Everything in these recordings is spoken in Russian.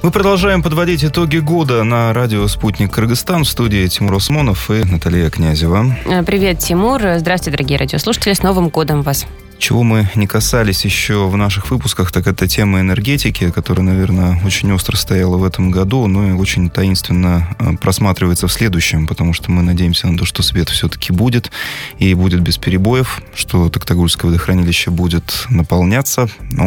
Мы продолжаем подводить итоги года на радио «Спутник Кыргызстан». В студии Тимур Осмонов и Наталья Князева. Привет, Тимур. Здравствуйте, дорогие радиослушатели. С Новым годом вас. Чего мы не касались еще в наших выпусках, так это тема энергетики, которая, наверное, очень остро стояла в этом году, но и очень таинственно просматривается в следующем, потому что мы надеемся на то, что свет все-таки будет, и будет без перебоев, что Токтагульское водохранилище будет наполняться.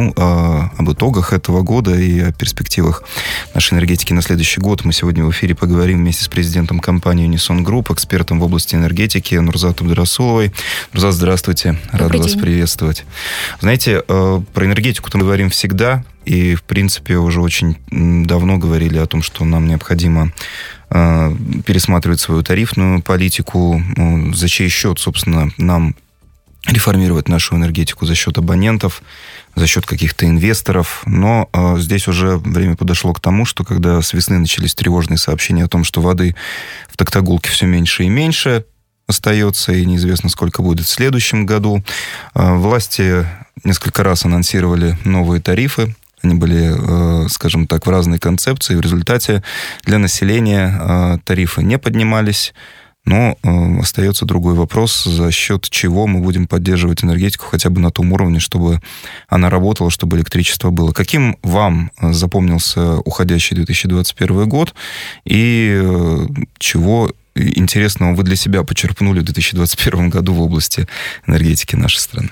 Об итогах этого года и о перспективах нашей энергетики на следующий год мы сегодня в эфире поговорим вместе с президентом компании Unison Group, экспертом в области энергетики Нурзат Абдурасуловой. Нурзат, здравствуйте. Рад вас приветствовать. Знаете, про энергетику-то мы говорим всегда, и, в принципе, уже очень давно говорили о том, что нам необходимо пересматривать свою тарифную политику, за чей счет, собственно, нам реформировать нашу энергетику, за счет абонентов, за счет каких-то инвесторов. Но здесь уже время подошло к тому, что когда с весны начались тревожные сообщения о том, что воды в Токтагулке все меньше и меньше остается, и неизвестно, сколько будет в следующем году. Власти несколько раз анонсировали новые тарифы. Они были, скажем так, в разной концепции. В результате для населения тарифы не поднимались. Но остается другой вопрос, за счет чего мы будем поддерживать энергетику хотя бы на том уровне, чтобы она работала, чтобы электричество было. Каким вам запомнился уходящий 2021 год и чего интересного вы для себя почерпнули в 2021 году в области энергетики нашей страны?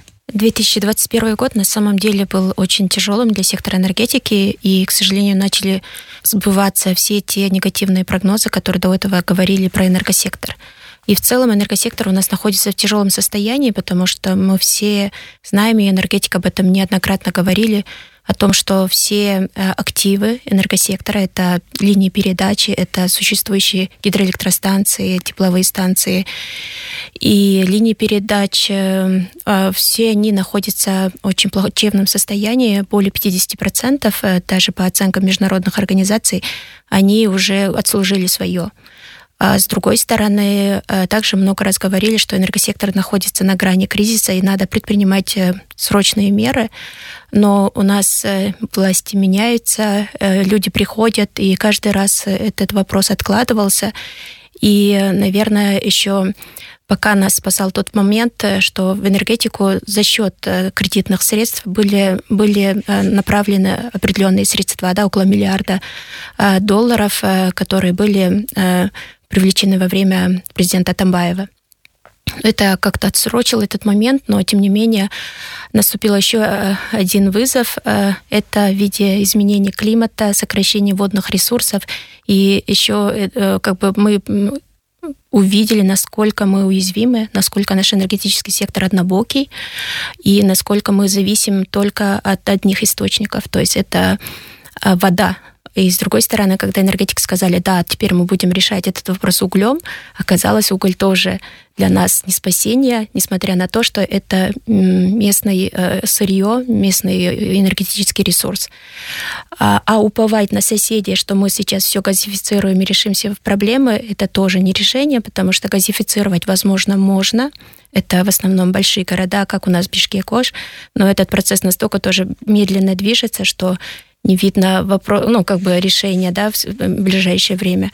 2021 год на самом деле был очень тяжелым для сектора энергетики, и, к сожалению, начали сбываться все те негативные прогнозы, которые до этого говорили про энергосектор. И в целом энергосектор у нас находится в тяжелом состоянии, потому что мы все знаем, и энергетики об этом неоднократно говорили, о том, что все активы энергосектора, это линии передачи, это существующие гидроэлектростанции, тепловые станции и линии передач, все они находятся в очень плачевном состоянии, более 50%, даже по оценкам международных организаций, они уже отслужили свое. А с другой стороны, также много раз говорили, что энергосектор находится на грани кризиса, и надо предпринимать срочные меры. Но у нас власти меняются, люди приходят, и каждый раз этот вопрос откладывался. И, наверное, еще пока нас спасал тот момент, что в энергетику за счет кредитных средств были направлены определенные средства, около $1 миллиарда, которые были привлечены во время президента Атамбаева. Это как-то отсрочило этот момент, но, тем не менее, наступил еще один вызов. Это в виде изменения климата, сокращения водных ресурсов. И еще мы увидели, насколько мы уязвимы, насколько наш энергетический сектор однобокий, и насколько мы зависим только от одних источников. То есть это вода. И с другой стороны, когда энергетики сказали, да, теперь мы будем решать этот вопрос углем, оказалось, уголь тоже для нас не спасение, несмотря на то, что это местное сырье, местный энергетический ресурс. А уповать на соседей, что мы сейчас все газифицируем и решим все проблемы, это тоже не решение, потому что газифицировать, возможно, можно. Это в основном большие города, как у нас Бишкек-Ош, но этот процесс настолько тоже медленно движется, что не видно решения в ближайшее время.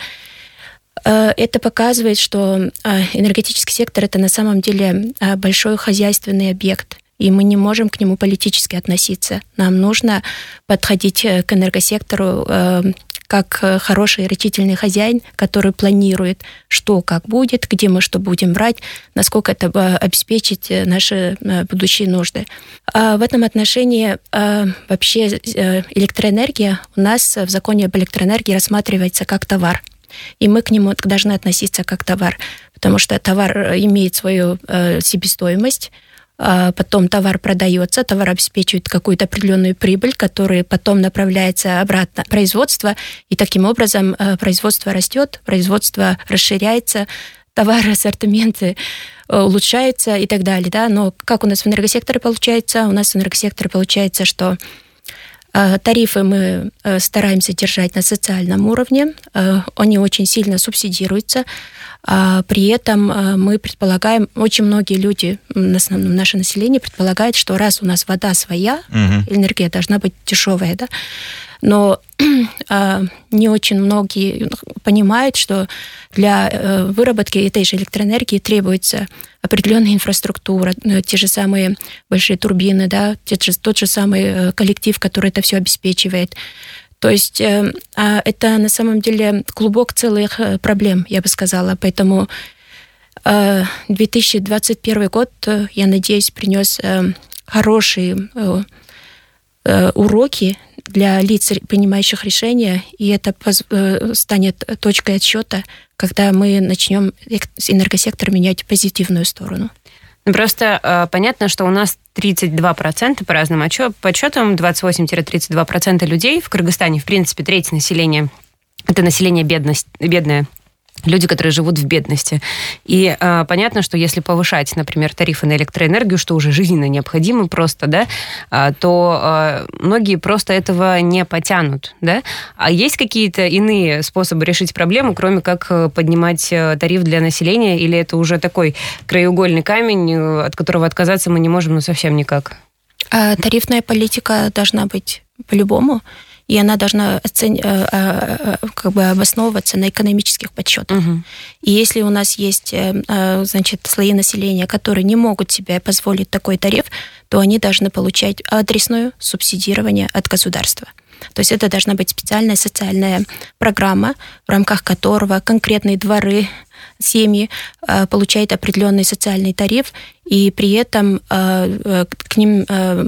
Это показывает, что энергетический сектор – это на самом деле большой хозяйственный объект, и мы не можем к нему политически относиться. Нам нужно подходить к энергосектору как хороший рачительный хозяин, который планирует, что как будет, где мы что будем брать, насколько это обеспечить наши будущие нужды. В этом отношении вообще электроэнергия у нас в законе об электроэнергии рассматривается как товар. И мы к нему должны относиться как товар, потому что товар имеет свою себестоимость, потом товар продается, товар обеспечивает какую-то определенную прибыль, которая потом направляется обратно в производство, и таким образом производство растет, производство расширяется, товары, ассортименты улучшаются и так далее. Да? Но как у нас в энергосекторе получается? У нас в энергосекторе получается, что тарифы мы стараемся держать на социальном уровне, они очень сильно субсидируются. При этом мы предполагаем, очень многие люди, в основном наше население, предполагает, что раз у нас вода своя, энергия должна быть дешевая, да, но не очень многие понимают, что для выработки этой же электроэнергии требуется определенная инфраструктура, те же самые большие турбины, да, тот же самый коллектив, который это все обеспечивает. То есть это на самом деле клубок целых проблем, я бы сказала. Поэтому 2021 год, я надеюсь, принес хорошие уроки для лиц, принимающих решения, и это станет точкой отсчета, когда мы начнем энергосектор менять в позитивную сторону. Просто понятно, что у нас 32% по разным подсчетам, 28-32% людей в Кыргызстане, в принципе, треть населения, это население бедное. Люди, которые живут в бедности. И понятно, что если повышать, например, тарифы на электроэнергию, что уже жизненно необходимо просто, да, то многие просто этого не потянут, да. А есть какие-то иные способы решить проблему, кроме как поднимать тариф для населения, или это уже такой краеугольный камень, от которого отказаться мы не можем, ну, совсем никак? Тарифная политика должна быть по-любому, и она должна обосновываться на экономических подсчетах. И если у нас есть, значит, слои населения, которые не могут себе позволить такой тариф, то они должны получать адресное субсидирование от государства. То есть это должна быть специальная социальная программа, в рамках которого конкретные дворы, семьи получают определенный социальный тариф, и при этом к ним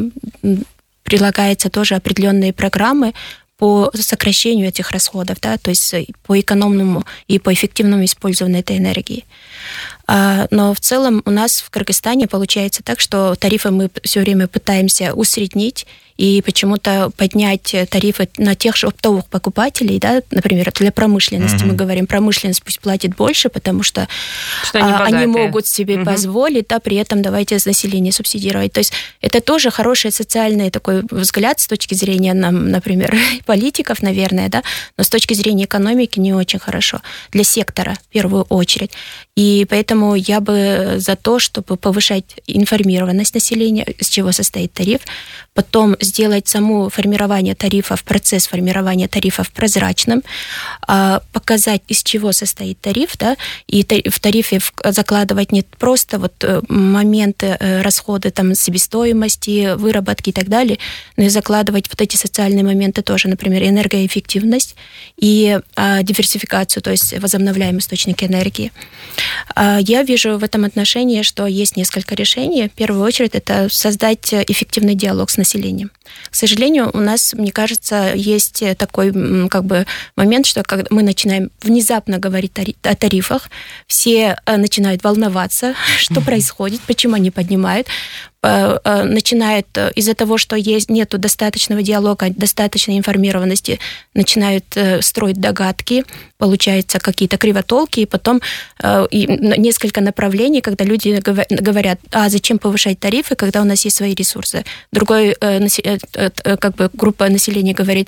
прилагаются тоже определенные программы по сокращению этих расходов, да, то есть по экономному и по эффективному использованию этой энергии. Но в целом у нас в Кыргызстане получается так, что тарифы мы все время пытаемся усреднить и почему-то поднять тарифы на тех же оптовых покупателей, да, например, для промышленности мы говорим, промышленность пусть платит больше, потому что они могут себе позволить, да, при этом давайте население субсидировать. То есть это тоже хороший социальный такой взгляд с точки зрения, например, политиков, наверное, да, но с точки зрения экономики не очень хорошо для сектора в первую очередь. И поэтому я бы за то, чтобы повышать информированность населения, из чего состоит тариф, потом сделать само формирование тарифов, процесс формирования тарифов прозрачным, показать, из чего состоит тариф, да, и в тарифе закладывать не просто вот моменты расходы там, себестоимости, выработки и так далее, но и закладывать вот эти социальные моменты тоже, например, энергоэффективность и диверсификацию, то есть возобновляемые источники энергии. Я вижу в этом отношении, что есть несколько решений. В первую очередь, это создать эффективный диалог с населением. К сожалению, у нас, мне кажется, есть такой как бы момент, что когда мы начинаем внезапно говорить о тарифах, все начинают волноваться, что происходит, почему они поднимают, начинает из-за того, что нету достаточного диалога, достаточной информированности, начинают строить догадки, получаются какие-то кривотолки, и потом несколько направлений, когда люди говорят, зачем повышать тарифы, когда у нас есть свои ресурсы. Другой как бы группа населения говорит,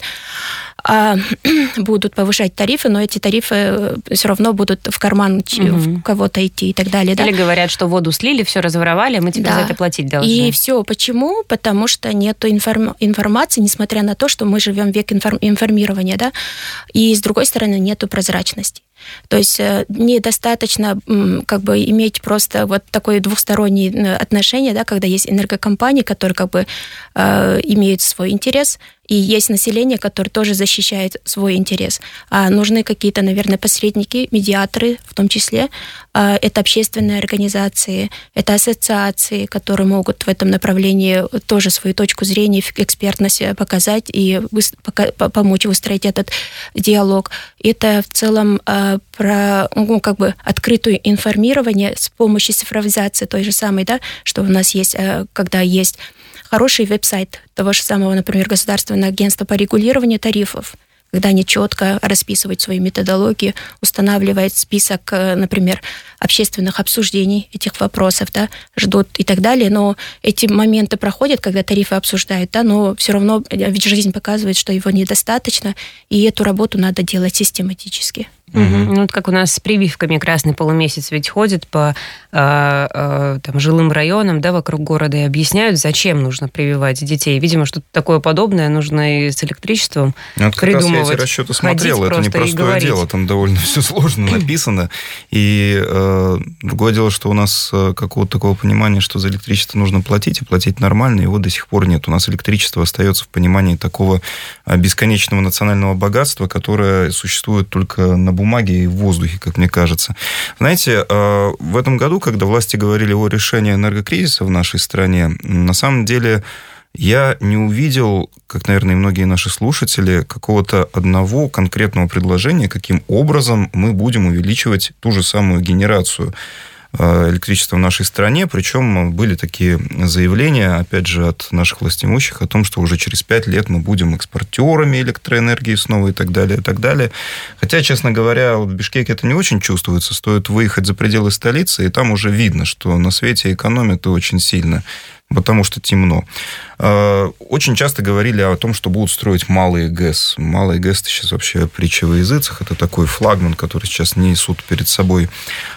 будут повышать тарифы, но эти тарифы все равно будут в карман кого-то идти и так далее. Или говорят, что воду слили, все разворовали, мы тебе за это платить должны. И все. Почему? Потому что нет информации, несмотря на то, что мы живем в век информирования, да, и с другой стороны нету прозрачности. То есть недостаточно как бы иметь просто вот такое двухстороннее отношение, да, когда есть энергокомпании, которые как бы имеют свой интерес, и есть население, которое тоже защищает свой интерес. Нужны какие-то, наверное, посредники, медиаторы в том числе. Это общественные организации, это ассоциации, которые могут в этом направлении тоже свою точку зрения, экспертность показать и помочь выстроить этот диалог. Это в целом про как бы открытое информирование с помощью цифровизации той же самой, да, что у нас есть, когда есть хороший веб-сайт того же самого, например, Государственного агентства по регулированию тарифов, когда они четко расписывают свою методологию, устанавливают список, например, общественных обсуждений этих вопросов, да, ждут и так далее. Но эти моменты проходят, когда тарифы обсуждают, да, но все равно ведь жизнь показывает, что его недостаточно, и эту работу надо делать систематически. Ну, вот как у нас с прививками красный полумесяц ведь ходит по там, жилым районам, да, вокруг города и объясняют, зачем нужно прививать детей. Видимо, что-то такое подобное нужно и с электричеством придумывать. Как раз я эти расчеты смотрел, это непростое дело, там довольно все сложно написано. И другое дело, что у нас какого-то такого понимания, что за электричество нужно платить, и платить нормально, его до сих пор нет. У нас электричество остается в понимании такого бесконечного национального богатства, которое существует только на бумаге и в воздухе, как мне кажется. Знаете, в этом году, когда власти говорили о решении энергокризиса в нашей стране, на самом деле я не увидел, как, наверное, и многие наши слушатели, какого-то одного конкретного предложения, каким образом мы будем увеличивать ту же самую генерацию электричества в нашей стране. Причем были такие заявления, опять же, от наших властимущих о том, что уже через 5 лет мы будем экспортерами электроэнергии снова и так далее, и так далее. Хотя, честно говоря, вот в Бишкеке это не очень чувствуется. Стоит выехать за пределы столицы, и там уже видно, что на свете экономят очень сильно, потому что темно. Очень часто говорили о том, что будут строить малые ГЭС. Малые ГЭС – это сейчас вообще притча во языцах. Это такой флагман, который сейчас несут перед собой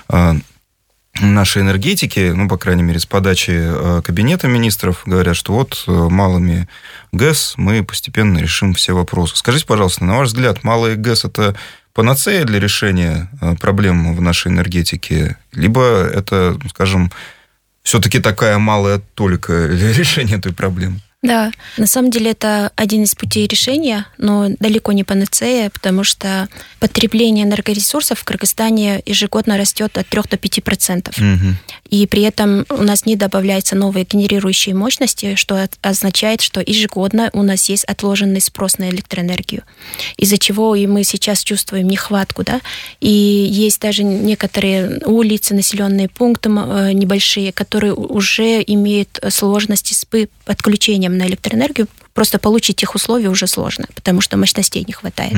нашей энергетики, ну, по крайней мере, с подачи Кабинета министров, говорят, что вот малыми ГЭС мы постепенно решим все вопросы. Скажите, пожалуйста, на ваш взгляд, малые ГЭС – это панацея для решения проблем в нашей энергетике? Либо это, скажем, все-таки такая малая толика для решения этой проблемы? Да, на самом деле это один из путей решения, но далеко не панацея, потому что потребление энергоресурсов в Кыргызстане ежегодно растет от 3 до 5%. И при этом у нас не добавляются новые генерирующие мощности, что означает, что ежегодно у нас есть отложенный спрос на электроэнергию, из-за чего и мы сейчас чувствуем нехватку, да, и есть даже некоторые улицы, населенные пункты небольшие, которые уже имеют сложности с подключением на электроэнергию, просто получить их условия уже сложно, потому что мощностей не хватает.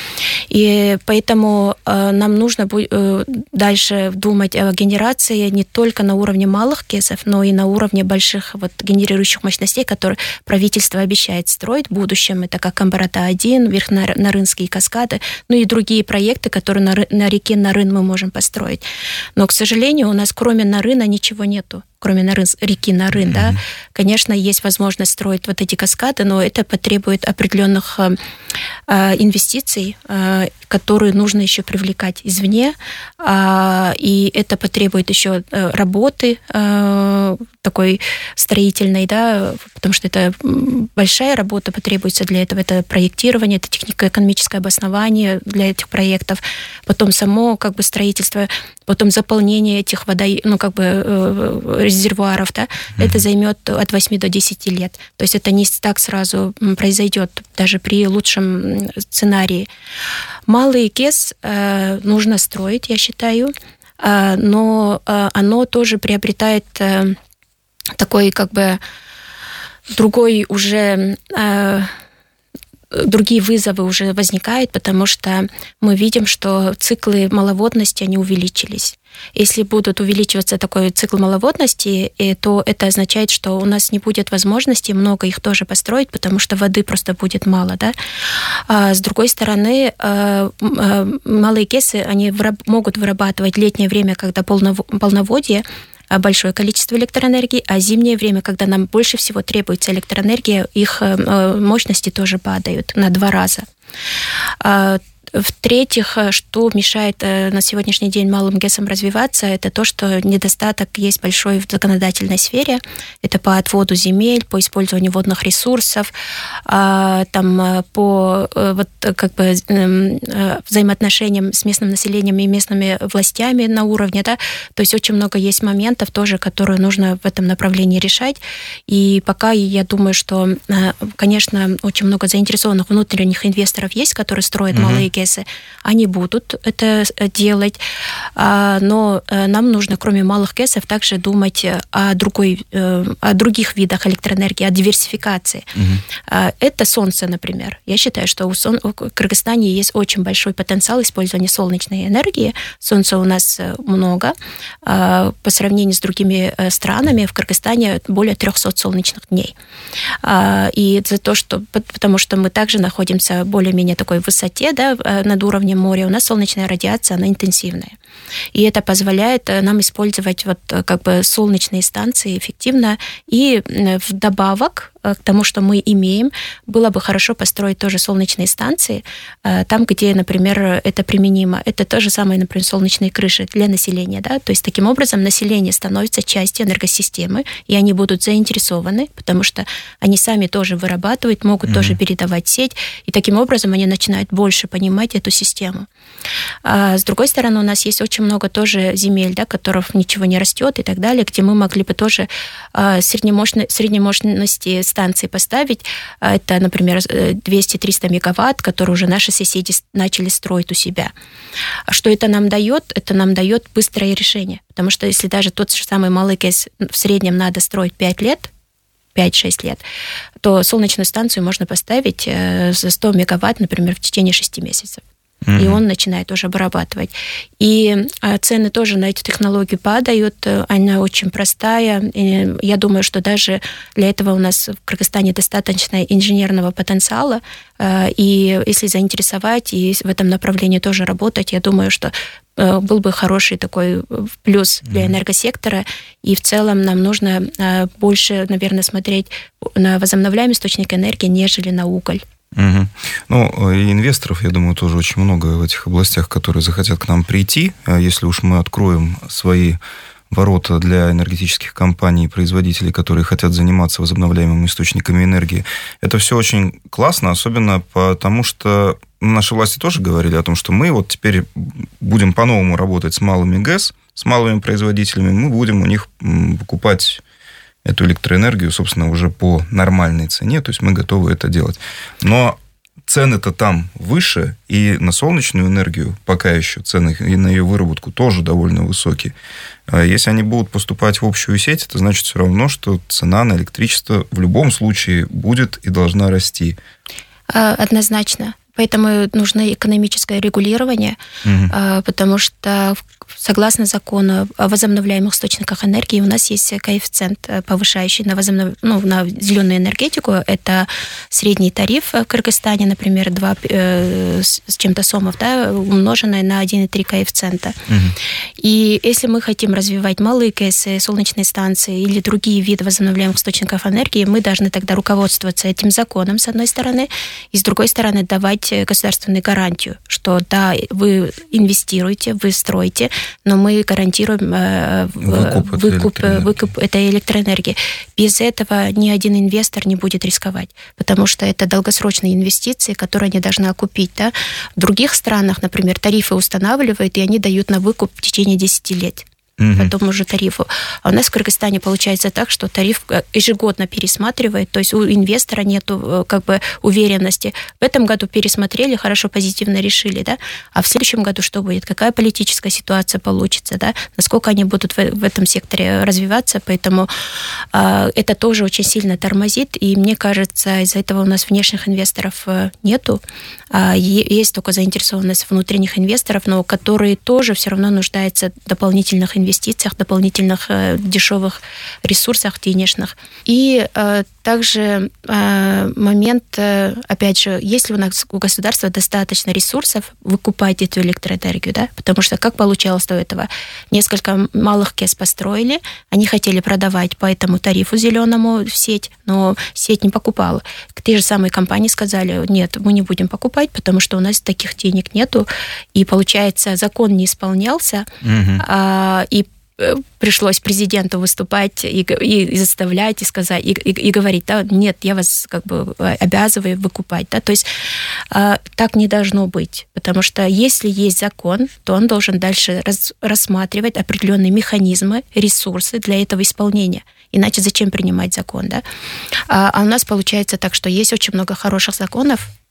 И поэтому нам нужно дальше думать о генерации не только на уровне малых ГЭСов, но и на уровне больших вот генерирующих мощностей, которые правительство обещает строить в будущем. Это как Камбарата-1, Верхнарынские каскады, ну и другие проекты, которые на реке Нарын мы можем построить. Но, к сожалению, у нас кроме Нарына ничего нету. Кроме реки Нарын, да, конечно, есть возможность строить вот эти каскады, но это потребует определенных инвестиций, которые нужно еще привлекать извне, и это потребует еще работы такой строительной, да, потому что это большая работа потребуется для этого, это проектирование, это технико-экономическое обоснование для этих проектов, потом само как бы строительство, потом заполнение этих резервуаров, да, это займет от 8 до 10 лет. То есть это не так сразу произойдет, даже при лучшем сценарии. Малый ГЭС нужно строить, я считаю, но оно тоже приобретает такой как бы другой уже... Другие вызовы уже возникают, потому что мы видим, что циклы маловодности, они увеличились. Если будут увеличиваться такой цикл маловодности, то это означает, что у нас не будет возможности много их тоже построить, потому что воды просто будет мало, да? А с другой стороны, малые ГЭСы, они могут вырабатывать в летнее время, когда полноводье, большое количество электроэнергии, а зимнее время, когда нам больше всего требуется электроэнергия, их мощности тоже падают на 2 раза. В-третьих, что мешает на сегодняшний день малым ГЭСам развиваться, это то, что недостаток есть большой в законодательной сфере. Это по отводу земель, по использованию водных ресурсов, там, по взаимоотношениям с местным населением и местными властями на уровне. Да? То есть очень много есть моментов тоже, которые нужно в этом направлении решать. И пока я думаю, что, конечно, очень много заинтересованных внутренних инвесторов есть, которые строят малые ГЭСы, КЭСы, они будут это делать, но нам нужно, кроме малых КЭСов, также думать о других видах электроэнергии, о диверсификации. Это солнце, например. Я считаю, что в Кыргызстане есть очень большой потенциал использования солнечной энергии. Солнца у нас много. По сравнению с другими странами, в Кыргызстане более 300 солнечных дней. И потому что мы также находимся более-менее такой высоте, да, над уровнем моря, у нас солнечная радиация, она интенсивная. И это позволяет нам использовать солнечные станции эффективно. И вдобавок к тому, что мы имеем, было бы хорошо построить тоже солнечные станции там, где, например, это применимо. Это то же самое, например, солнечные крыши для населения. Да? То есть таким образом население становится частью энергосистемы, и они будут заинтересованы, потому что они сами тоже вырабатывают, могут тоже передавать сеть, и таким образом они начинают больше понимать эту систему. С другой стороны, у нас есть очень много тоже земель, да, в которых ничего не растет и так далее, где мы могли бы тоже среднемощности станции поставить. Это, например, 200-300 мегаватт, которые уже наши соседи начали строить у себя. Что это нам дает? Это нам дает быстрое решение. Потому что если даже тот же самый малый КЭС в среднем надо строить 5-6 лет, то солнечную станцию можно поставить за 100 мегаватт, например, в течение 6 месяцев. И он начинает уже обрабатывать. И цены тоже на эту технологию падают, она очень простая. И я думаю, что даже для этого у нас в Кыргызстане достаточно инженерного потенциала, и если заинтересовать и в этом направлении тоже работать, я думаю, что был бы хороший такой плюс для энергосектора, и в целом нам нужно больше, наверное, смотреть на возобновляемый источник энергии, нежели на уголь. Ну, и инвесторов, я думаю, тоже очень много в этих областях, которые захотят к нам прийти. Если уж мы откроем свои ворота для энергетических компаний и производителей, которые хотят заниматься возобновляемыми источниками энергии, это все очень классно, особенно потому что наши власти тоже говорили о том, что мы вот теперь будем по-новому работать с малыми ГЭС, с малыми производителями, мы будем у них покупать эту электроэнергию, собственно, уже по нормальной цене, то есть мы готовы это делать. Но цены-то там выше, и на солнечную энергию пока еще цены и на ее выработку тоже довольно высокие. Если они будут поступать в общую сеть, это значит все равно, что цена на электричество в любом случае будет и должна расти. Однозначно. Поэтому нужно экономическое регулирование, потому что согласно закону о возобновляемых источниках энергии у нас есть коэффициент, повышающий на зеленую энергетику. Это средний тариф в Кыргызстане, например, 2 с чем-то сомов, да, умноженное на 1,3 коэффициента. И если мы хотим развивать малые КЭСы, солнечные станции или другие виды возобновляемых источников энергии, мы должны тогда руководствоваться этим законом, с одной стороны, и с другой стороны давать государственную гарантию, что да, вы инвестируете, вы строите, но мы гарантируем выкуп этой электроэнергии. Без этого ни один инвестор не будет рисковать, потому что это долгосрочные инвестиции, которые они должны окупить. Да? В других странах, например, тарифы устанавливают, и они дают на выкуп в течение 10 лет. По тому же тарифу. А у нас в Кыргызстане получается так, что тариф ежегодно пересматривает, то есть у инвестора нет уверенности. В этом году пересмотрели, хорошо, позитивно решили, да? А в следующем году что будет? Какая политическая ситуация получится, да? Насколько они будут в этом секторе развиваться? Поэтому это тоже очень сильно тормозит, и мне кажется, из-за этого у нас внешних инвесторов нету. Есть только заинтересованность внутренних инвесторов, но которые тоже все равно нуждаются в дополнительных инвестициях, дополнительных дешевых ресурсах денежных. И также момент, опять же, если у нас у государства достаточно ресурсов, выкупать эту электроэнергию, да, потому что как получалось до этого? Несколько малых КЭС построили, они хотели продавать по этому тарифу зеленому в сеть, но сеть не покупала. Те же самые компании сказали, нет, мы не будем покупать, потому что у нас таких денег нету, и получается, закон не исполнялся, и пришлось президенту выступать и заставлять, и сказать, и говорить, да, нет, я вас обязываю выкупать. Да? То есть так не должно быть, потому что если есть закон, то он должен дальше рассматривать определенные механизмы, ресурсы для этого исполнения. Иначе зачем принимать закон? Да? А у нас получается так, что есть очень много хороших законов,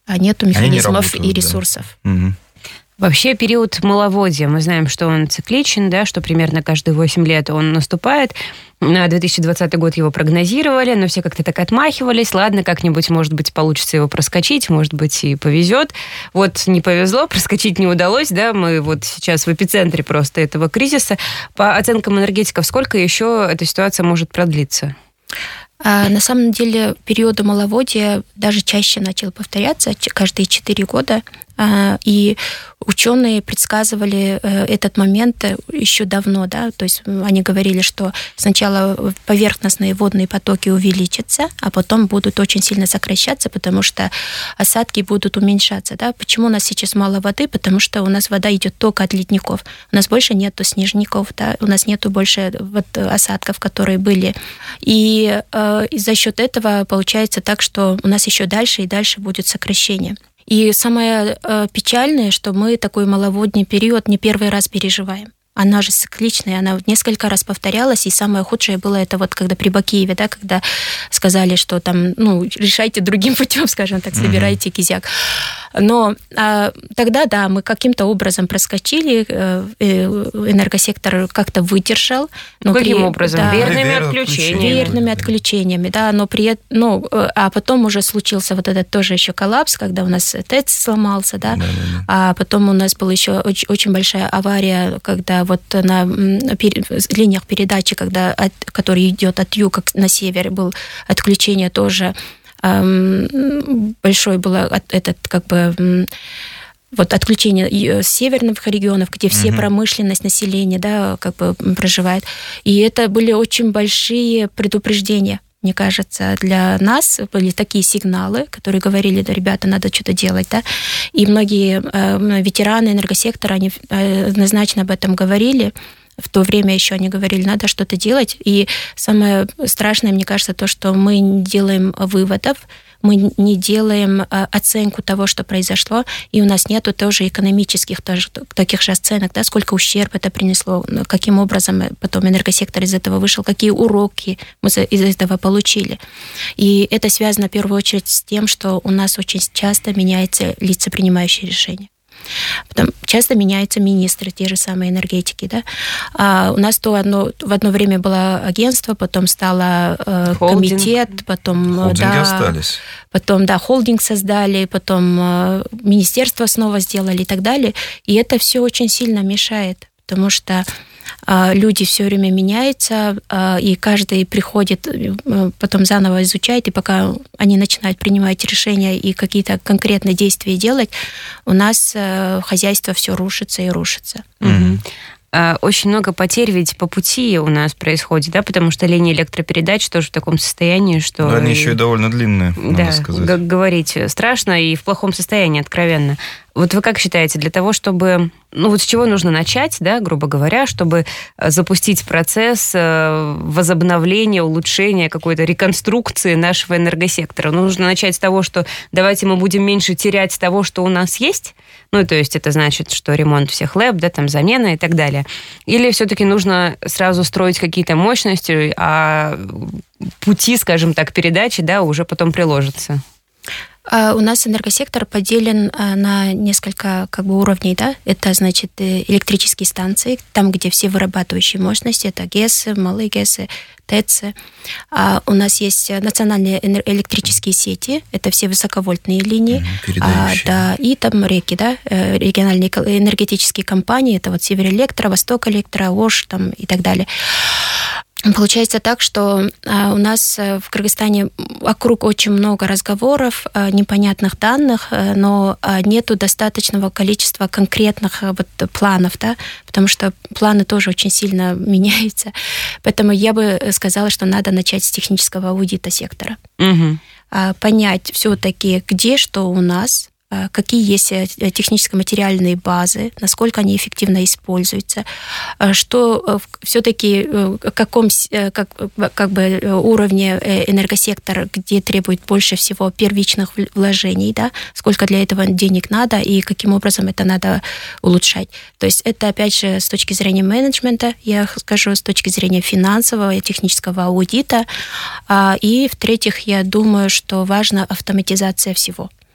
а нету механизмов и ресурсов. Да. Угу. Вообще период маловодья, мы знаем, что он цикличен, да, что примерно каждые 8 лет он наступает. На 2020 год его прогнозировали, но все как-то так отмахивались. Ладно, как-нибудь, может быть, получится его проскочить, может быть, и повезет. Вот не повезло, проскочить не удалось, да, мы вот сейчас в эпицентре просто этого кризиса. По оценкам энергетиков, сколько еще эта ситуация может продлиться? На самом деле период маловодья даже чаще начал повторяться, каждые 4 года. И ученые предсказывали этот момент еще давно, да, то есть они говорили, что сначала поверхностные водные потоки увеличатся, а потом будут очень сильно сокращаться, потому что осадки будут уменьшаться, да. Почему у нас сейчас мало воды? Потому что у нас вода идет только от ледников, у нас больше нету снежников, да, у нас нету больше вот осадков, которые были, и за счет этого получается так, что у нас еще дальше и дальше будет сокращение. И самое печальное, что мы такой маловодный период не первый раз переживаем. Она же цикличная, она несколько раз повторялась, и самое худшее было это вот когда при Бакиеве, да, когда сказали, что там, решайте другим путем, скажем так, собирайте кизяк. Но тогда, да, мы каким-то образом проскочили, энергосектор как-то выдержал. Каким образом? Да, верными отключениями. Верными отключениями, да, а потом уже случился вот этот тоже еще коллапс, когда у нас ТЭЦ сломался, да, а потом у нас была еще очень большая авария, когда вот на линиях передачи, который идет от юга на север, было отключение тоже. Большое было отключение северных регионов, где все промышленность, население, да, проживает. И это были очень большие предупреждения. Мне кажется, для нас были такие сигналы, которые говорили, да, ребята, надо что-то делать, да. И многие ветераны энергосектора, они однозначно об этом говорили. В то время еще они говорили, надо что-то делать. И самое страшное, мне кажется, то, что мы не делаем выводов, мы не делаем оценку того, что произошло, и у нас нету тоже экономических таких же оценок, да, сколько ущерб это принесло, каким образом потом энергосектор из этого вышел, какие уроки мы из этого получили. И это связано в первую очередь с тем, что у нас очень часто меняются лица, принимающие решения. Потом часто меняются министры, те же самые энергетики, да. У нас в одно время было агентство, потом стало комитет, потом холдинги остались. Потом, да, холдинг создали, потом министерство снова сделали и так далее. И это все очень сильно мешает, потому что люди все время меняются, и каждый приходит, потом заново изучает, и пока они начинают принимать решения и какие-то конкретные действия делать, у нас хозяйство все рушится и рушится. Очень много потерь ведь по пути у нас происходит, да, потому что линии электропередач тоже в таком состоянии, что... Но они еще и довольно длинные, надо сказать. Да, говорить страшно и в плохом состоянии, откровенно. Вот вы как считаете, для того, чтобы... с чего нужно начать, да, грубо говоря, чтобы запустить процесс возобновления, улучшения, какой-то реконструкции нашего энергосектора? Нужно начать с того, что давайте мы будем меньше терять того, что у нас есть. То есть это значит, что ремонт всех ЛЭП, да, там замена и так далее. Или все-таки нужно сразу строить какие-то мощности, а пути, скажем так, передачи, да, уже потом приложатся? У нас энергосектор поделен на несколько уровней, да. Это, значит, электрические станции, там, где все вырабатывающие мощности, это ГЭСы, малые ГЭСы, ТЭЦы. У нас есть национальные электрические сети, это все высоковольтные линии, да, и там реки, да, региональные энергетические компании, это вот Северэлектро, Востокэлектро, ОШ там, и так далее. Получается так, что у нас в Кыргызстане вокруг очень много разговоров, непонятных данных, но нету достаточного количества конкретных планов, да, потому что планы тоже очень сильно меняются. Поэтому я бы сказала, что надо начать с технического аудита сектора. Понять все-таки, где что у нас, какие есть техническо-материальные базы, насколько они эффективно используются, что все-таки в каком уровне энергосектор, где требует больше всего первичных вложений, да, сколько для этого денег надо и каким образом это надо улучшать. То есть это, опять же, с точки зрения менеджмента, я скажу, с точки зрения финансового и технического аудита. И, в-третьих, я думаю, что важна автоматизация всего.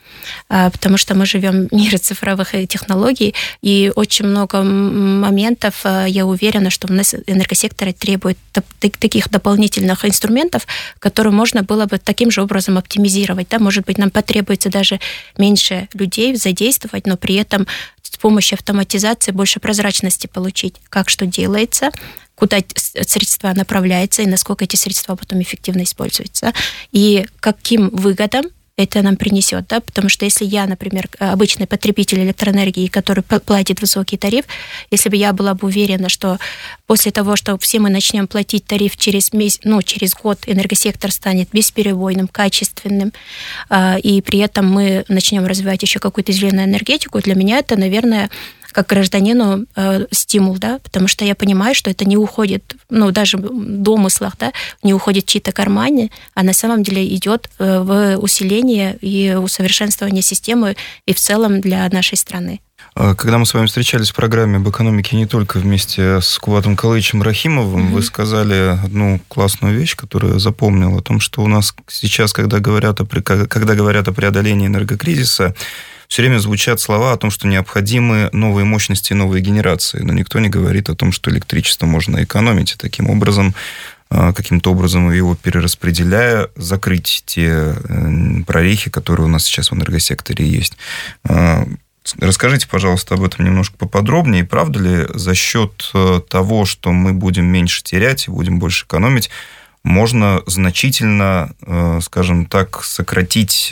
потому что мы живем в мире цифровых технологий, и очень много моментов, я уверена, что у нас энергосектор требует таких дополнительных инструментов, которые можно было бы таким же образом оптимизировать. Да? Может быть, нам потребуется даже меньше людей задействовать, но при этом с помощью автоматизации больше прозрачности получить, как что делается, куда средства направляются и насколько эти средства потом эффективно используются, и каким выгодам это нам принесет, да, потому что если я, например, обычный потребитель электроэнергии, который платит высокий тариф, если бы я была бы уверена, что после того, что все мы начнем платить тариф через месяц, через год энергосектор станет бесперебойным, качественным, и при этом мы начнем развивать еще какую-то зеленую энергетику, для меня это, наверное, как гражданину стимул, да, потому что я понимаю, что это не уходит, даже в домыслах, да, не уходит в чьи-то карманы, а на самом деле идет в усиление и усовершенствование системы и в целом для нашей страны. Когда мы с вами встречались в программе об экономике не только вместе с Куватом Калыичем Рахимовым, вы сказали одну классную вещь, которую я запомнил, о том, что у нас сейчас, когда говорят о преодолении энергокризиса, все время звучат слова о том, что необходимы новые мощности, новые генерации, но никто не говорит о том, что электричество можно экономить, и таким образом, каким-то образом его перераспределяя, закрыть те прорехи, которые у нас сейчас в энергосекторе есть. Расскажите, пожалуйста, об этом немножко поподробнее. Правда ли за счет того, что мы будем меньше терять и будем больше экономить, можно значительно, скажем так, сократить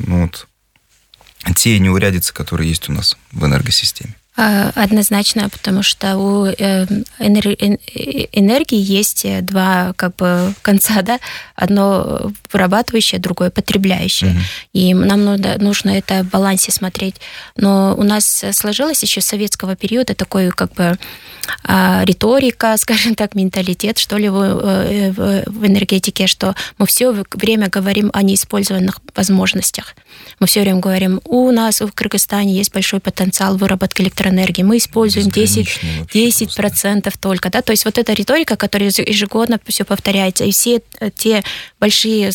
те неурядицы, которые есть у нас в энергосистеме? Однозначно, потому что у энергии есть два конца, да? Одно вырабатывающее, другое потребляющее. И нам нужно это в балансе смотреть. Но у нас сложилось еще с советского периода такой риторика, скажем так, менталитет, что ли, в энергетике, что мы все время говорим о неиспользованных возможностях. Мы все время говорим, у нас в Кыргызстане есть большой потенциал выработки электроэнергии, мы используем 10% только. Да? То есть вот эта риторика, которая ежегодно все повторяется, и все те большие,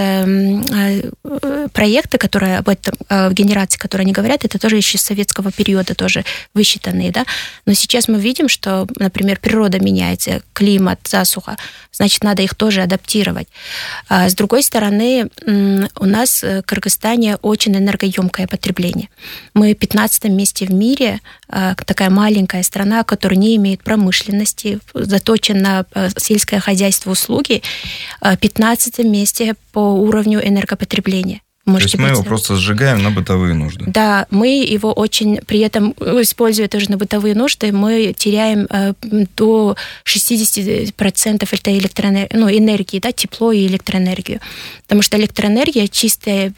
проекты, которые об этом, в генерации, которые они говорят, это тоже еще с советского периода тоже высчитанные. Да? Но сейчас мы видим, что, например, природа меняется, климат, засуха, значит, надо их тоже адаптировать. С другой стороны, у нас в Кыргызстане очень энергоемкое потребление. Мы в 15 месте в мире, такая маленькая страна, которая не имеет промышленности, заточена на сельское хозяйство, услуги, в 15 месте по уровню энергопотребления. То есть мы его просто сжигаем на бытовые нужды. Да, мы его при этом, используя тоже на бытовые нужды, мы теряем до 60% этой энергии, да, тепло и электроэнергию. Потому что электроэнергия чистая,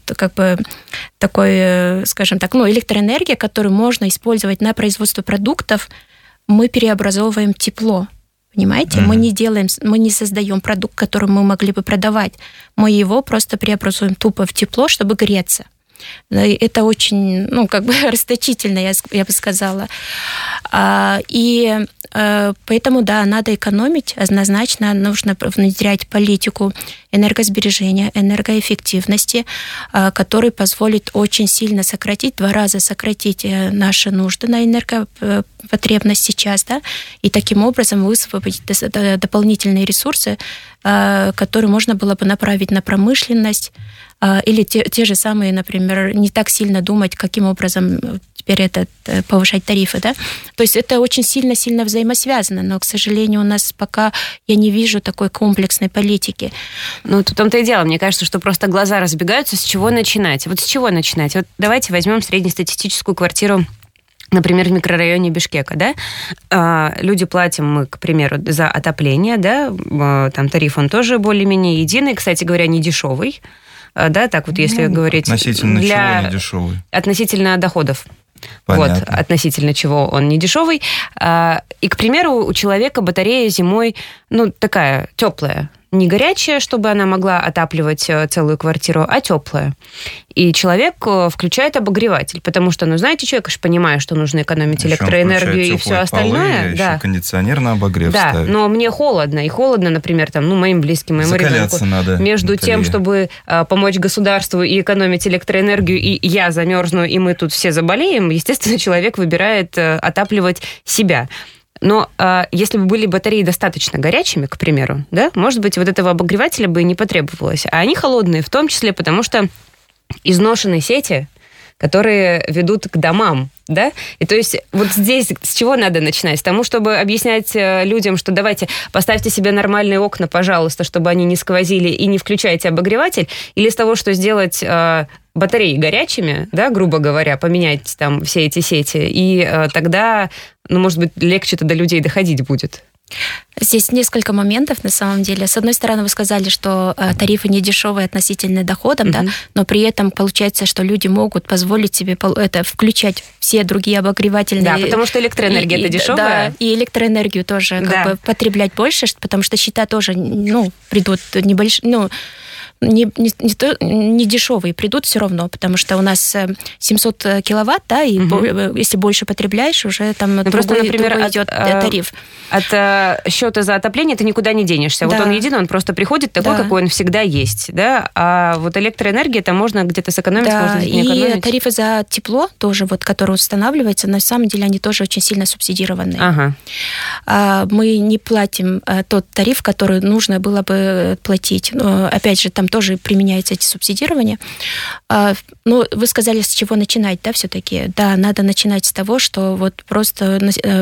такой, скажем так, электроэнергия, которую можно использовать на производство продуктов, мы переобразовываем тепло. Понимаете? Мы не создаем продукт, который мы могли бы продавать. Мы его просто преобразуем тупо в тепло, чтобы греться. Это очень, расточительно, я бы сказала. И поэтому, да, надо экономить. Однозначно нужно внедрять политику энергосбережения, энергоэффективности, который позволит очень сильно сократить, 2 раза сократить наши нужды на энергопотребность сейчас, да, и таким образом высвободить дополнительные ресурсы, которые можно было бы направить на промышленность, или те же самые, например, не так сильно думать, каким образом теперь повышать тарифы, да. То есть это очень сильно-сильно взаимосвязано, но, к сожалению, у нас пока я не вижу такой комплексной политики. В том-то и дело. Мне кажется, что просто глаза разбегаются, с чего начинать. Вот с чего начинать? Вот давайте возьмем среднестатистическую квартиру, например, в микрорайоне Бишкека, да, люди платим мы, к примеру, за отопление, да, там тариф он тоже более-менее единый, кстати говоря, не дешевый, да, так вот, если говорить... Относительно чего не дешевый? Относительно доходов. Понятно. Вот, относительно чего он не дешевый. И, к примеру, у человека батарея зимой, такая теплая, не горячая, чтобы она могла отапливать целую квартиру, а теплая. И человек включает обогреватель, потому что, знаете, человек же понимает, что нужно экономить электроэнергию и все остальное. Полы, да. Еще кондиционер на обогрев ставить. Но мне холодно. И холодно, например, моим близким, моему ребенку. Надо. Между тем, чтобы помочь государству и экономить электроэнергию, и я замерзну, и мы тут все заболеем, естественно, человек выбирает отапливать себя. Но если бы были батареи достаточно горячими, к примеру, да, может быть, вот этого обогревателя бы и не потребовалось. А они холодные, в том числе потому, что изношенные сети, которые ведут к домам, да? И то есть вот здесь с чего надо начинать? С тому, чтобы объяснять людям, что давайте поставьте себе нормальные окна, пожалуйста, чтобы они не сквозили, и не включайте обогреватель, или с того, что сделать батареи горячими, да, грубо говоря, поменять там все эти сети, и тогда, может быть, легче-то до людей доходить будет. Здесь несколько моментов, на самом деле. С одной стороны, вы сказали, что тарифы не дешевые относительно доходам, да, но при этом получается, что люди могут позволить себе включать все другие обогревательные... Да, потому что электроэнергия это дешевая. Да, и электроэнергию тоже потреблять больше, потому что счета тоже, придут небольшие... Не дешевые придут все равно, потому что у нас 700 киловатт, да, и если больше потребляешь, уже там другой идет тариф. От счета за отопление ты никуда не денешься. Да. Вот он единый, он просто приходит такой, какой он всегда есть, да, а вот электроэнергия, там можно где-то сэкономить, можно не экономить. И тарифы за тепло тоже, которые устанавливаются, на самом деле они тоже очень сильно субсидированные. Ага. Мы не платим тот тариф, который нужно было бы платить. Но, опять же, там тоже применяются эти субсидирования. Но вы сказали, с чего начинать, да, все-таки? Да, надо начинать с того, что вот просто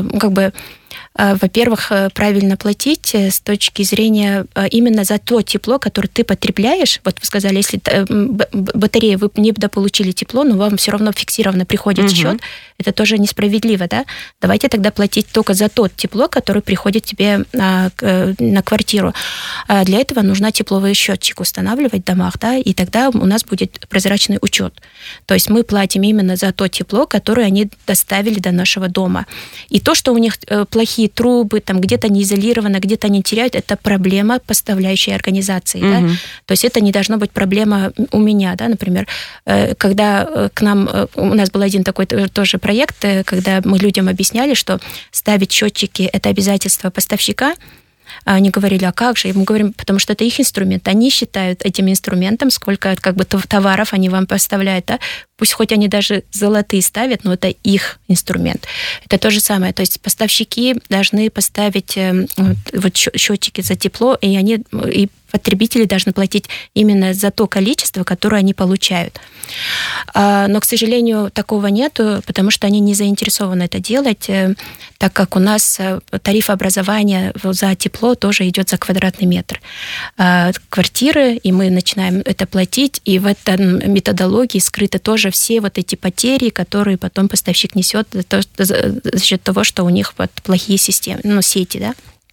во-первых, правильно платить с точки зрения именно за то тепло, которое ты потребляешь. Вот вы сказали, если батареи вы не дополучили тепло, но вам все равно фиксированно приходит счет, это тоже несправедливо, да? Давайте тогда платить только за то тепло, которое приходит тебе на квартиру. Для этого нужно тепловой счетчик устанавливать в домах, да, и тогда у нас будет прозрачный учет. То есть мы платим именно за то тепло, которое они доставили до нашего дома. И то, что у них плохие трубы, там где-то не изолировано, где-то они теряют, это проблема поставляющей организации. Да? То есть это не должно быть проблема у меня, да, например. Когда к нам, у нас был один такой тоже проект, когда мы людям объясняли, что ставить счетчики – это обязательство поставщика, они говорили, а как же? И мы говорим, потому что это их инструмент. Они считают этим инструментом, сколько товаров они вам поставляют. Да? Пусть хоть они даже золотые ставят, но это их инструмент. Это то же самое. То есть поставщики должны поставить счетчики за тепло, и потребители должны платить именно за то количество, которое они получают. Но, к сожалению, такого нету, потому что они не заинтересованы это делать, так как у нас тарифообразование за тепло тоже идет за квадратный метр квартиры, и мы начинаем это платить, и в этой методологии скрыты тоже все вот эти потери, которые потом поставщик несет за счет того, что у них плохие системы, сети, да.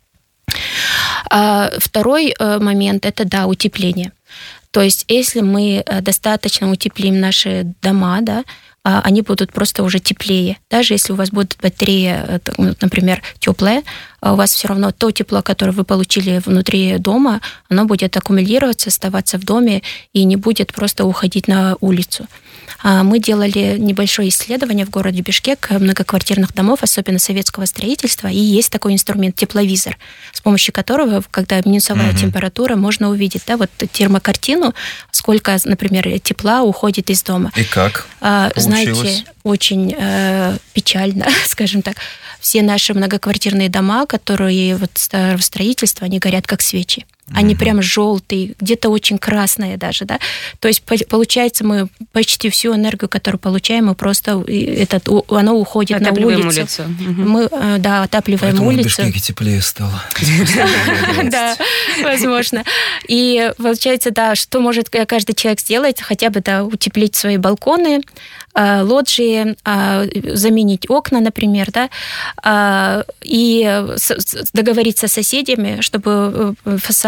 Второй момент – это, да, утепление. То есть если мы достаточно утеплим наши дома, да, они будут просто уже теплее. Даже если у вас будет батарея, например, теплая, у вас все равно то тепло, которое вы получили внутри дома, оно будет аккумулироваться, оставаться в доме и не будет просто уходить на улицу. Мы делали небольшое исследование в городе Бишкек многоквартирных домов, особенно советского строительства, и есть такой инструмент тепловизор, с помощью которого, когда минусовая температура, можно увидеть, да, вот термокартину, сколько, например, тепла уходит из дома. И как? Знаете, очень печально, скажем так. Все наши многоквартирные дома, которые вот старого строительства, они горят как свечи. Они прям желтые, где-то очень красные даже, да. То есть, получается, мы почти всю энергию, которую получаем, мы просто оно уходит на улицу. Мы, да, отапливаем улицу. Поэтому в Бишкеке теплее стало. Да, возможно. И получается, да, что может каждый человек сделать? Хотя бы, да, утеплить свои балконы, лоджии, заменить окна, например, да, и договориться с соседями, чтобы фасад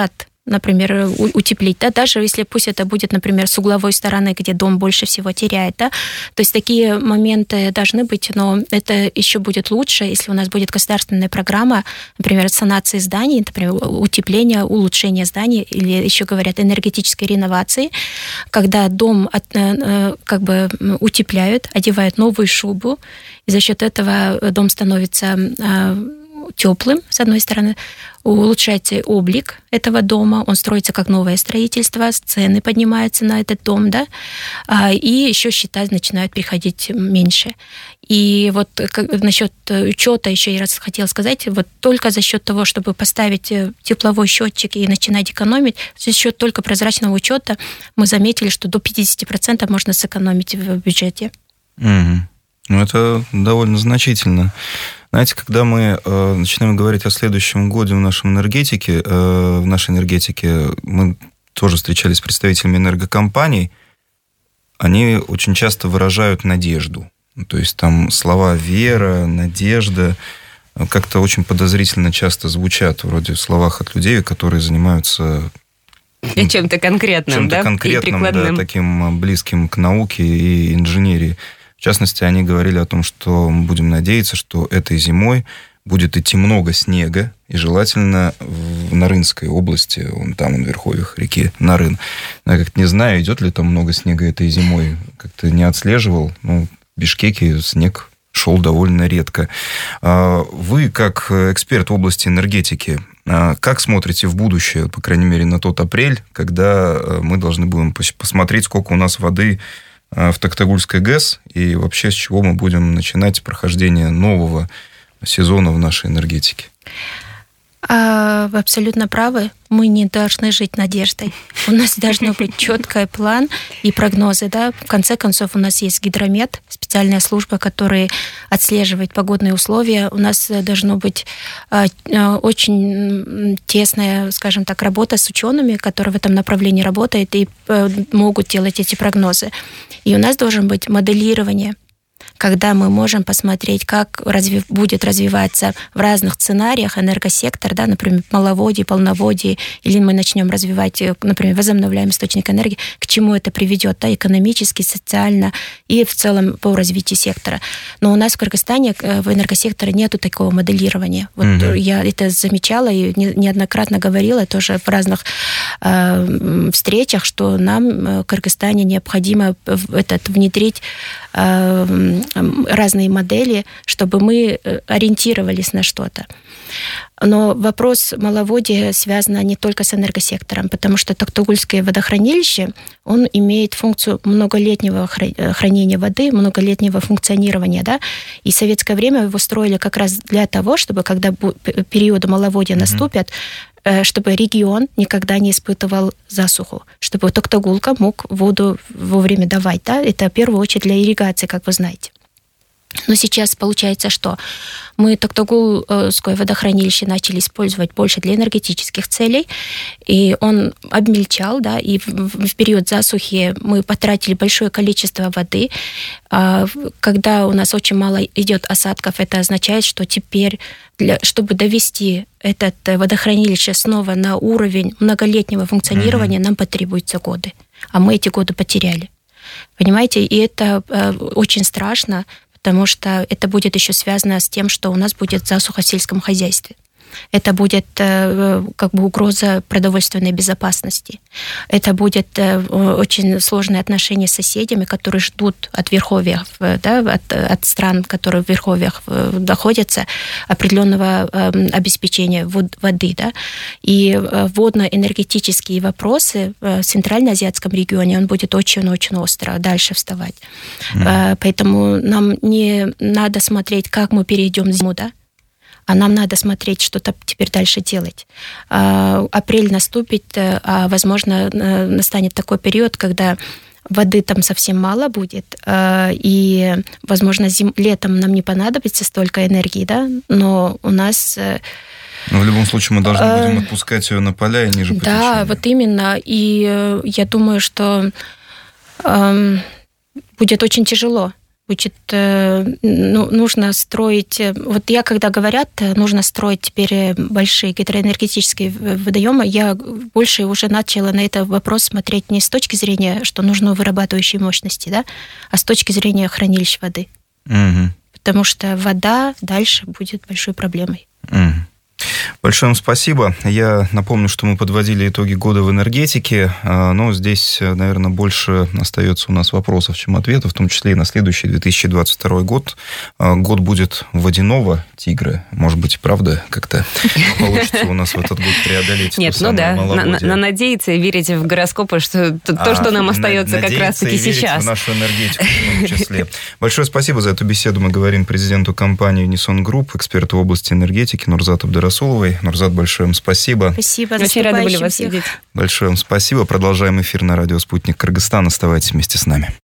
например, утеплить, да, даже если пусть это будет, например, с угловой стороны, где дом больше всего теряет, да, то есть такие моменты должны быть, но это еще будет лучше, если у нас будет государственная программа, например, санации зданий, например, утепления, улучшения зданий, или еще говорят энергетической реновации, когда дом как бы утепляют, одевают новую шубу, и за счет этого дом становится теплым, с одной стороны, улучшается облик этого дома, он строится как новое строительство, цены поднимаются на этот дом, да, и еще счета начинают приходить меньше. И вот насчет учета еще я раз хотела сказать, вот только за счет того, чтобы поставить тепловой счетчик и начинать экономить, за счет только прозрачного учета мы заметили, что до 50% можно сэкономить в бюджете. Ну, это довольно значительно. Знаете, когда мы начинаем говорить о следующем годе в нашей энергетике, мы тоже встречались с представителями энергокомпаний, они очень часто выражают надежду. То есть там слова «вера», «надежда» как-то очень подозрительно часто звучат, вроде в словах от людей, которые занимаются чем-то конкретным, чем-то да? конкретным, да, таким близким к науке и инженерии. В частности, они говорили о том, что мы будем надеяться, что этой зимой будет идти много снега, и желательно в Нарынской области, там, в верховьях реки Нарын. Я как-то не знаю, идет ли там много снега этой зимой, как-то не отслеживал. В Бишкеке снег шел довольно редко. Вы, как эксперт в области энергетики, как смотрите в будущее, по крайней мере, на тот апрель, когда мы должны будем посмотреть, сколько у нас воды в Токтагульской ГЭС, и вообще с чего мы будем начинать прохождение нового сезона в нашей энергетике? Вы абсолютно правы. Мы не должны жить надеждой. У нас должен быть четкий план и прогнозы. Да? В конце концов, у нас есть гидромет, специальная служба, которая отслеживает погодные условия. У нас должна быть очень тесная, скажем так, работа с учеными, которые в этом направлении работают и могут делать эти прогнозы. И у нас должно быть моделирование, когда мы можем посмотреть, как будет развиваться в разных сценариях энергосектор, да, например, маловодье, полноводье, или мы начнем развивать, например, возобновляемый источник энергии, к чему это приведет, да, экономически, социально и в целом по развитию сектора. Но у нас в Кыргызстане в энергосекторе нету такого моделирования. Вот я это замечала и неоднократно говорила тоже в разных встречах, что нам в Кыргызстане необходимо внедрить разные модели, чтобы мы ориентировались на что-то. Но вопрос маловодья связан не только с энергосектором, потому что Токтагульское водохранилище, он имеет функцию многолетнего хранения воды, многолетнего функционирования, да, и в советское время его строили как раз для того, чтобы, когда периоды маловодья наступят, чтобы регион никогда не испытывал засуху, чтобы Токтагулка мог воду вовремя давать, да, это в первую очередь для ирригации, как вы знаете. Но сейчас получается, что мы Токтагульское водохранилище начали использовать больше для энергетических целей, и он обмельчал, да, и в период засухи мы потратили большое количество воды. Когда у нас очень мало идет осадков, это означает, что теперь, чтобы довести это водохранилище снова на уровень многолетнего функционирования, нам потребуются годы, а мы эти годы потеряли. Понимаете, и это очень страшно, потому что это будет еще связано с тем, что у нас будет засуха в сельском хозяйстве. Это будет как бы угроза продовольственной безопасности. Это будет очень сложные отношения с соседями, которые ждут от верховьев, да, от стран, которые в верховьях находятся, определенного обеспечения воды. Да. И водно-энергетические вопросы в Центральноазиатском регионе, он будет очень-очень остро дальше вставать. Поэтому нам не надо смотреть, как мы перейдем зиму, да, а нам надо смотреть, что-то теперь дальше делать. Апрель наступит, а, возможно, настанет такой период, когда воды там совсем мало будет, и, возможно, летом нам не понадобится столько энергии, да, но у нас... Но в любом случае мы должны будем отпускать ее на поля и ниже по течению. Да, вот именно. И я думаю, что будет очень тяжело будет, нужно строить... Вот я, когда говорят, нужно строить теперь большие гидроэнергетические водоемы, я больше уже начала на этот вопрос смотреть не с точки зрения, что нужны вырабатывающие мощности, да, а с точки зрения хранилищ воды. Угу. Потому что вода дальше будет большой проблемой. Угу. Большое вам спасибо. Я напомню, что мы подводили итоги года в энергетике, но здесь, наверное, больше остается у нас вопросов, чем ответов, в том числе и на следующий 2022 год. Год будет водяного тигра. Может быть, правда, как-то получится у нас в этот год преодолеть. Нет, надеяться и верить в гороскопы, что то, что нам остается как раз-таки сейчас. В нашу энергетику в том числе. Большое спасибо за эту беседу. Мы говорим президенту компании Unison Group, эксперту в области энергетики Нурзату Абдурасуловой. Нурзат, большое вам спасибо. Спасибо. Очень рады были вас видеть. Большое вам спасибо. Продолжаем эфир на радио «Спутник Кыргызстан». Оставайтесь вместе с нами.